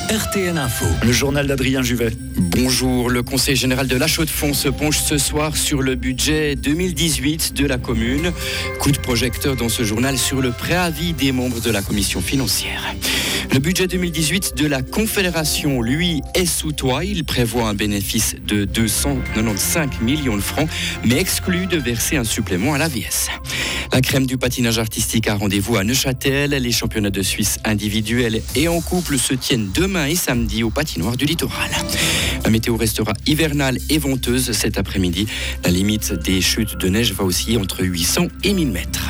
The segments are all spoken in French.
RTL Info. Le journal d'Adrien Juvet. Bonjour, le Conseil général de La Chaux-de-Fonds se penche ce soir sur le budget 2018 de la commune. Coup de projecteur dans ce journal sur le préavis des membres de la commission financière. Le budget 2018 de la Confédération, lui, est sous toit. Il prévoit un bénéfice de 295 millions de francs, mais exclut de verser un supplément à l'AVS. La crème du patinage artistique a rendez-vous à Neuchâtel. Les championnats de Suisse individuels et en couple se tiennent demain et samedi au patinoire du littoral. La météo restera hivernale et venteuse cet après-midi. La limite des chutes de neige va osciller entre 800 et 1000 mètres.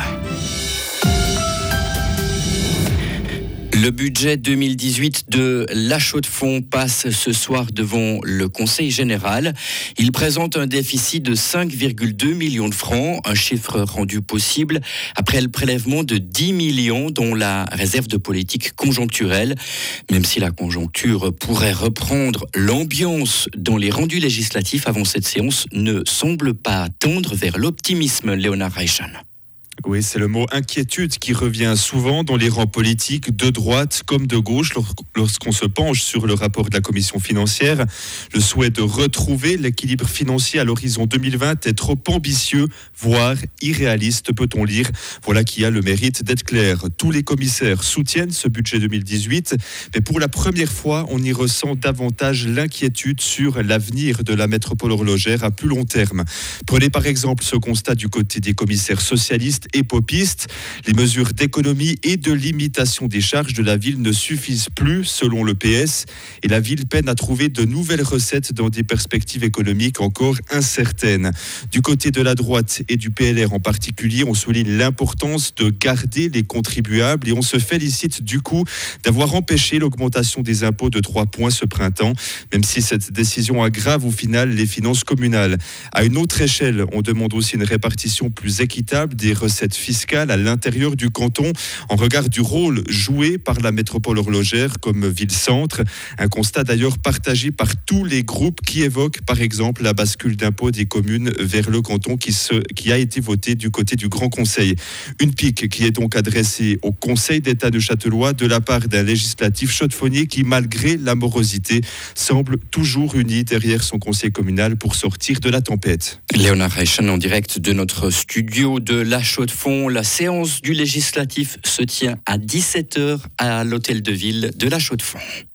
Le budget 2018 de La Chaux-de-Fonds passe ce soir devant le Conseil général. Il présente un déficit de 5,2 millions de francs, un chiffre rendu possible après le prélèvement de 10 millions dont la réserve de politique conjoncturelle. Même si la conjoncture pourrait reprendre, l'ambiance dans les rendus législatifs avant cette séance ne semble pas tendre vers l'optimisme, Léonard Reichan. Oui, c'est le mot inquiétude qui revient souvent dans les rangs politiques de droite comme de gauche lorsqu'on se penche sur le rapport de la commission financière. Le souhait de retrouver l'équilibre financier à l'horizon 2020 est trop ambitieux, voire irréaliste, peut-on lire. Voilà qui a le mérite d'être clair. Tous les commissaires soutiennent ce budget 2018, mais pour la première fois, on y ressent davantage l'inquiétude sur l'avenir de la métropole horlogère à plus long terme. Prenez par exemple ce constat du côté des commissaires socialistes et popistes. Les mesures d'économie et de limitation des charges de la ville ne suffisent plus selon le PS et la ville peine à trouver de nouvelles recettes dans des perspectives économiques encore incertaines. Du côté de la droite et du PLR en particulier, on souligne l'importance de garder les contribuables et on se félicite du coup d'avoir empêché l'augmentation des impôts de 3 points ce printemps, même si cette décision aggrave au final les finances communales. À une autre échelle, on demande aussi une répartition plus équitable des recettes fiscales à l'intérieur du canton en regard du rôle joué par la métropole horlogère comme ville-centre. Un constat d'ailleurs partagé par tous les groupes qui évoquent par exemple la bascule d'impôts des communes vers le canton qui a été voté du côté du Grand Conseil. Une pique qui est donc adressée au Conseil d'État de Châtellois de la part d'un législatif chaux-de-fonnier qui, malgré la morosité, semble toujours uni derrière son conseil communal pour sortir de la tempête. Léonard Reichan en direct de notre studio de La Chaux-de-Fonds. La séance du législatif se tient à 17h à l'hôtel de ville de La Chaux-de-Fonds.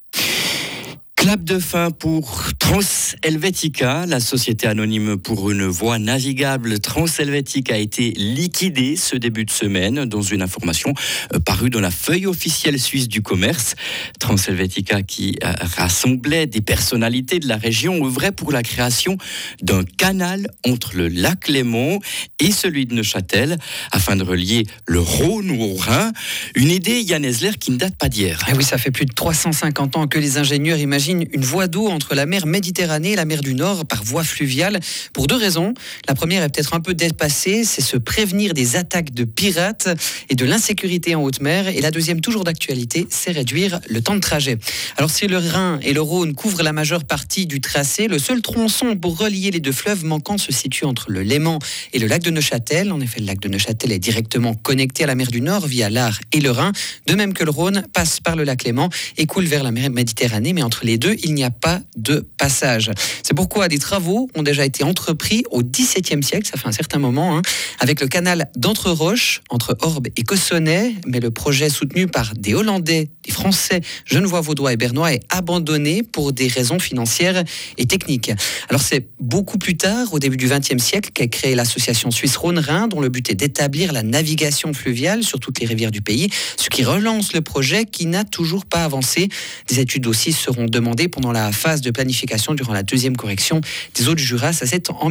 Clap de fin pour Transhelvetica, la société anonyme pour une voie navigable. Transhelvetica a été liquidée ce début de semaine dans une information parue dans la feuille officielle suisse du commerce. Transhelvetica qui rassemblait des personnalités de la région œuvrait pour la création d'un canal entre le lac Léman et celui de Neuchâtel afin de relier le Rhône au Rhin. Une idée, Yann Esler, qui ne date pas d'hier. Ah oui, ça fait plus de 350 ans que les ingénieurs imaginent une voie d'eau entre la mer Méditerranée et la mer du Nord par voie fluviale pour 2 raisons. La première est peut-être un peu dépassée, c'est se prévenir des attaques de pirates et de l'insécurité en haute mer. Et la deuxième, toujours d'actualité, c'est réduire le temps de trajet. Alors si le Rhin et le Rhône couvrent la majeure partie du tracé, le seul tronçon pour relier les 2 fleuves manquants se situe entre le Léman et le lac de Neuchâtel. En effet, le lac de Neuchâtel est directement connecté à la mer du Nord via l'Ar et le Rhin, de même que le Rhône passe par le lac Léman et coule vers la mer Méditerranée, mais entre les deux, il n'y a pas de passage. C'est pourquoi des travaux ont déjà été entrepris au XVIIe siècle, ça fait un certain moment, avec le canal d'Entre-Roches, entre Orbe et Cossonay, mais le projet soutenu par des Hollandais, des Français, Genevois, Vaudois et Bernois est abandonné pour des raisons financières et techniques. Alors c'est beaucoup plus tard, au début du XXe siècle, qu'a créé l'association suisse Rhône-Rhin, dont le but est d'établir la navigation fluviale sur toutes les rivières du pays, ce qui relance le projet qui n'a toujours pas avancé. Des études aussi seront demandées pendant la phase de planification durant la 2e correction des eaux du Jura, ça c'est en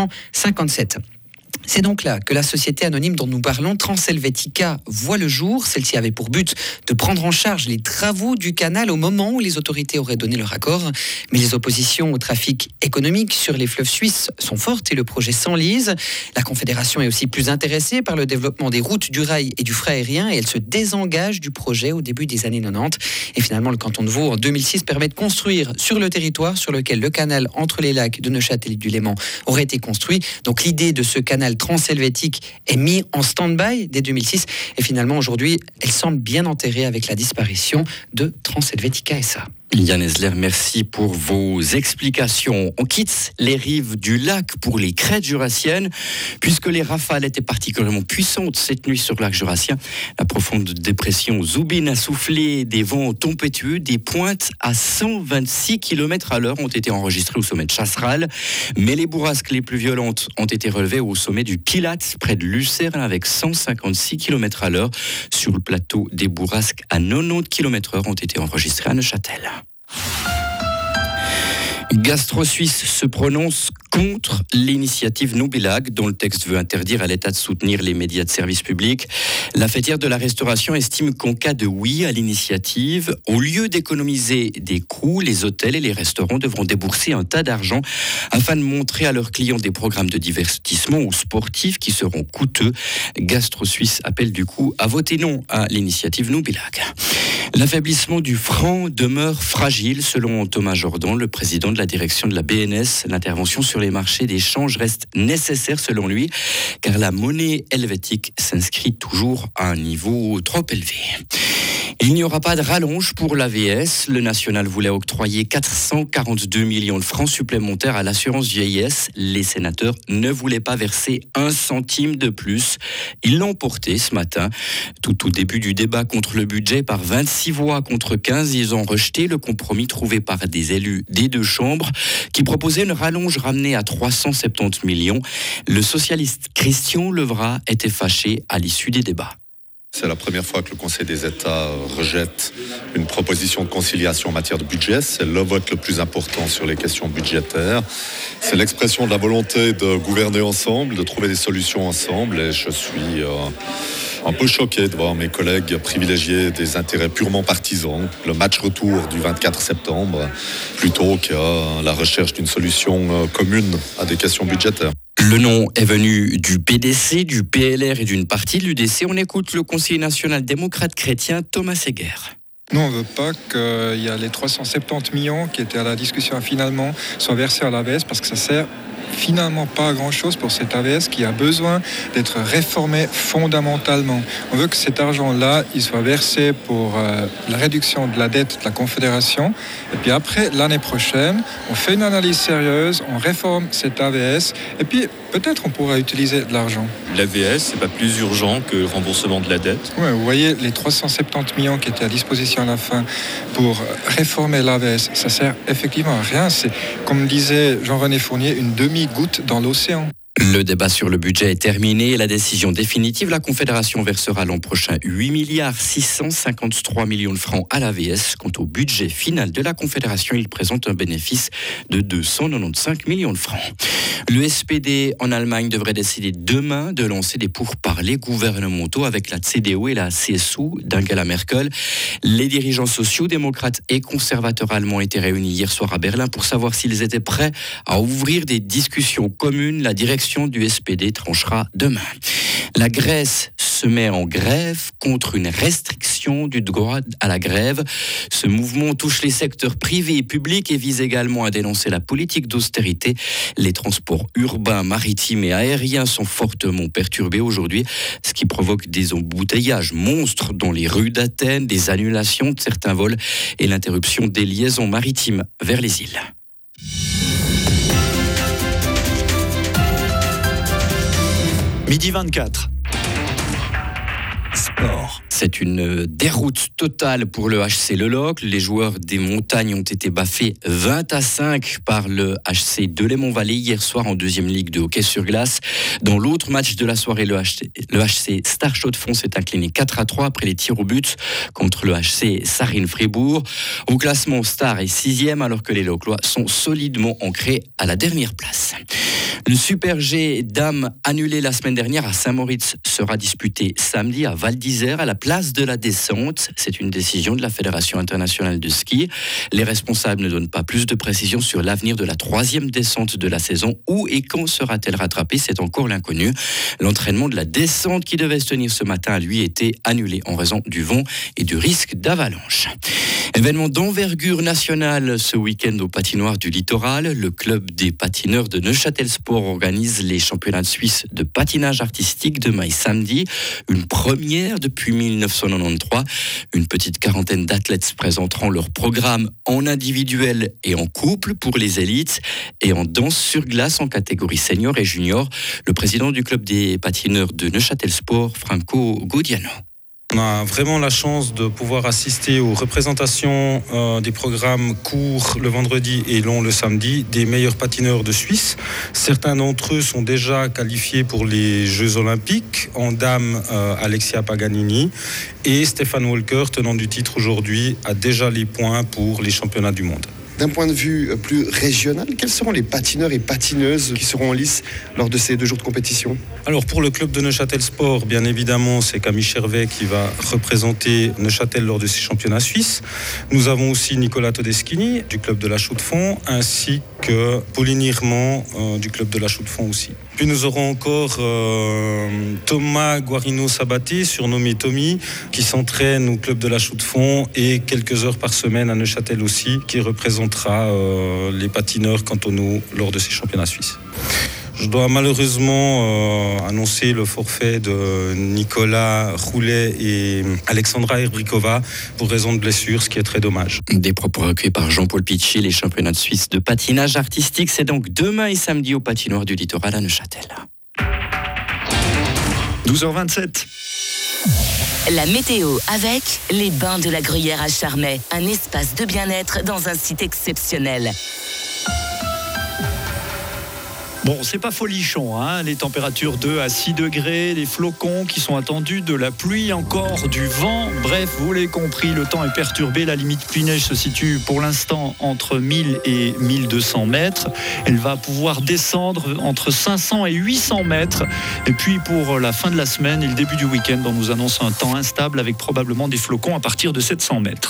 1957. C'est donc là que la société anonyme dont nous parlons, Transhelvetica, voit le jour. Celle-ci avait pour but de prendre en charge les travaux du canal au moment où les autorités auraient donné leur accord. Mais les oppositions au trafic économique sur les fleuves suisses sont fortes et le projet s'enlise. La Confédération est aussi plus intéressée par le développement des routes, du rail et du fret aérien et elle se désengage du projet au début des années 90. Et finalement, le canton de Vaud, en 2006, permet de construire sur le territoire sur lequel le canal entre les lacs de Neuchâtel et du Léman aurait été construit. Donc l'idée de ce canal transhelvétique est mise en stand-by dès 2006 et finalement aujourd'hui, elle semble bien enterrée avec la disparition de Transhelvetica SA. Yann Esler, merci pour vos explications. On quitte les rives du lac pour les crêtes jurassiennes, puisque les rafales étaient particulièrement puissantes cette nuit sur le lac jurassien. La profonde dépression Zoubine a soufflé des vents tempétueux, des pointes à 126 km/h ont été enregistrées au sommet de Chasseral, mais les bourrasques les plus violentes ont été relevées au sommet du Pilat, près de Lucerne, avec 156 km/h. Sur le plateau, des bourrasques à 90 km/h ont été enregistrées à Neuchâtel. Gastro Suisse se prononce contre l'initiative Nobilag, dont le texte veut interdire à l'État de soutenir les médias de service public. La fêtière de la restauration estime qu'en cas de oui à l'initiative, au lieu d'économiser des coûts, les hôtels et les restaurants devront débourser un tas d'argent afin de montrer à leurs clients des programmes de divertissement ou sportifs qui seront coûteux. Gastro Suisse appelle du coup à voter non à l'initiative Nobilag. L'affaiblissement du franc demeure fragile, selon Thomas Jordan, le président de la direction de la BNS. L'intervention sur les marchés d'échange reste nécessaire, selon lui, car la monnaie helvétique s'inscrit toujours à un niveau trop élevé. Il n'y aura pas de rallonge pour l'AVS. Le national voulait octroyer 442 millions de francs supplémentaires à l'assurance vieillesse. Les sénateurs ne voulaient pas verser 1 centime de plus. Ils l'ont porté ce matin. Tout au début du débat contre le budget, par 26 voix contre 15, ils ont rejeté le compromis trouvé par des élus des deux chambres qui proposait une rallonge ramenée à 370 millions. Le socialiste Christian Levrat était fâché à l'issue des débats. C'est la première fois que le Conseil des États rejette une proposition de conciliation en matière de budget. C'est le vote le plus important sur les questions budgétaires. C'est l'expression de la volonté de gouverner ensemble, de trouver des solutions ensemble. Et je suis un peu choqué de voir mes collègues privilégier des intérêts purement partisans, le match retour du 24 septembre, plutôt que la recherche d'une solution commune à des questions budgétaires. Le nom est venu du PDC, du PLR et d'une partie de l'UDC. On écoute le conseiller national démocrate chrétien Thomas Seger. Nous, on ne veut pas qu'il y a les 370 millions qui étaient à la discussion finalement soient versés à l'AVS parce que ça sert finalement pas à grand-chose pour cet AVS qui a besoin d'être réformé fondamentalement. On veut que cet argent-là, il soit versé pour la réduction de la dette de la Confédération. Et puis après, l'année prochaine, on fait une analyse sérieuse, on réforme cet AVS et puis peut-être on pourra utiliser de l'argent. L'AVS, c'est pas plus urgent que le remboursement de la dette. Oui, vous voyez, les 370 millions qui étaient à disposition à la fin pour réformer l'AVS, ça sert effectivement à rien. C'est, comme disait Jean-René Fournier, une demi-goutte dans l'océan. Le débat sur le budget est terminé et la décision définitive, la Confédération versera l'an prochain 8,653 milliards de francs à l'AVS. Quant au budget final de la Confédération, il présente un bénéfice de 295 millions de francs. Le SPD en Allemagne devrait décider demain de lancer des pourparlers gouvernementaux avec la CDU et la CSU d'Angela Merkel. Les dirigeants sociaux, démocrates et conservateurs allemands étaient réunis hier soir à Berlin pour savoir s'ils étaient prêts à ouvrir des discussions communes. La direction du SPD tranchera demain. La Grèce se met en grève contre une restriction du droit à la grève. Ce mouvement touche les secteurs privés et publics et vise également à dénoncer la politique d'austérité. Les transports urbains, maritimes et aériens sont fortement perturbés aujourd'hui, ce qui provoque des embouteillages monstres dans les rues d'Athènes, des annulations de certains vols et l'interruption des liaisons maritimes vers les îles. Midi 24. Sport. C'est une déroute totale pour le HC Le Locle. Les joueurs des montagnes ont été baffés 20-5 par le HC Delémont-Vallée hier soir en deuxième ligue de hockey sur glace. Dans l'autre match de la soirée, le HC Star Chaux-de-Fonds s'est incliné 4-3 après les tirs au but contre le HC Sarines-Fribourg. Au classement, Star est 6e alors que les Loclois sont solidement ancrés à la dernière place. Le Super G dames annulé la semaine dernière à Saint-Moritz sera disputé samedi à Val d'Isère à la place de la descente. C'est une décision de la Fédération internationale de ski. Les responsables ne donnent pas plus de précisions sur l'avenir de la 3e descente de la saison. Où et quand sera-t-elle rattrapée? C'est encore l'inconnu. L'entraînement de la descente qui devait se tenir ce matin a lui été annulé en raison du vent et du risque d'avalanche. Événement d'envergure nationale ce week-end au patinoire du Littoral. Le club des patineurs de Neuchâtel Sport organise les championnats de Suisse de patinage artistique demain et samedi. Une première première depuis 1993. Une petite quarantaine d'athlètes présenteront leur programme en individuel et en couple pour les élites et en danse sur glace en catégorie senior et junior. Le président du club des patineurs de Neuchâtel Sport, Franco Gaudiano. On a vraiment la chance de pouvoir assister aux représentations des programmes courts le vendredi et long le samedi des meilleurs patineurs de Suisse. Certains d'entre eux sont déjà qualifiés pour les Jeux Olympiques. En dames, Alexia Paganini et Stéphane Walker, tenant du titre aujourd'hui, a déjà les points pour les championnats du monde. D'un point de vue plus régional, quels seront les patineurs et patineuses qui seront en lice lors de ces 2 jours de compétition ? Alors pour le club de Neuchâtel Sport, bien évidemment, c'est Camille Chervet qui va représenter Neuchâtel lors de ces championnats suisses. Nous avons aussi Nicolas Todeschini du club de la Chaux-de-Fonds ainsi que Pauline Irmand du club de la Chaux-de-Fonds aussi. Puis nous aurons encore Thomas Guarino-Sabaté, surnommé Tommy, qui s'entraîne au club de la Chaux-de-Fonds et quelques heures par semaine à Neuchâtel aussi, qui représentera les patineurs cantonaux lors de ces championnats suisses. Je dois malheureusement annoncer le forfait de Nicolas Roulet et Alexandra Erbrikova pour raison de blessure, ce qui est très dommage. Des propos recueillis par Jean-Paul Pitchy. Les championnats de Suisse de patinage artistique, c'est donc demain et samedi au patinoire du littoral à Neuchâtel. 12h27. La météo avec les bains de la Gruyère à Charmey. Un espace de bien-être dans un site exceptionnel. Bon, c'est pas folichon, hein. Les températures 2 à 6 degrés, des flocons qui sont attendus, de la pluie encore, du vent. Bref, vous l'avez compris, le temps est perturbé. La limite pluie-neige se situe pour l'instant entre 1000 et 1200 mètres. Elle va pouvoir descendre entre 500 et 800 mètres. Et puis pour la fin de la semaine et le début du week-end, on nous annonce un temps instable avec probablement des flocons à partir de 700 mètres.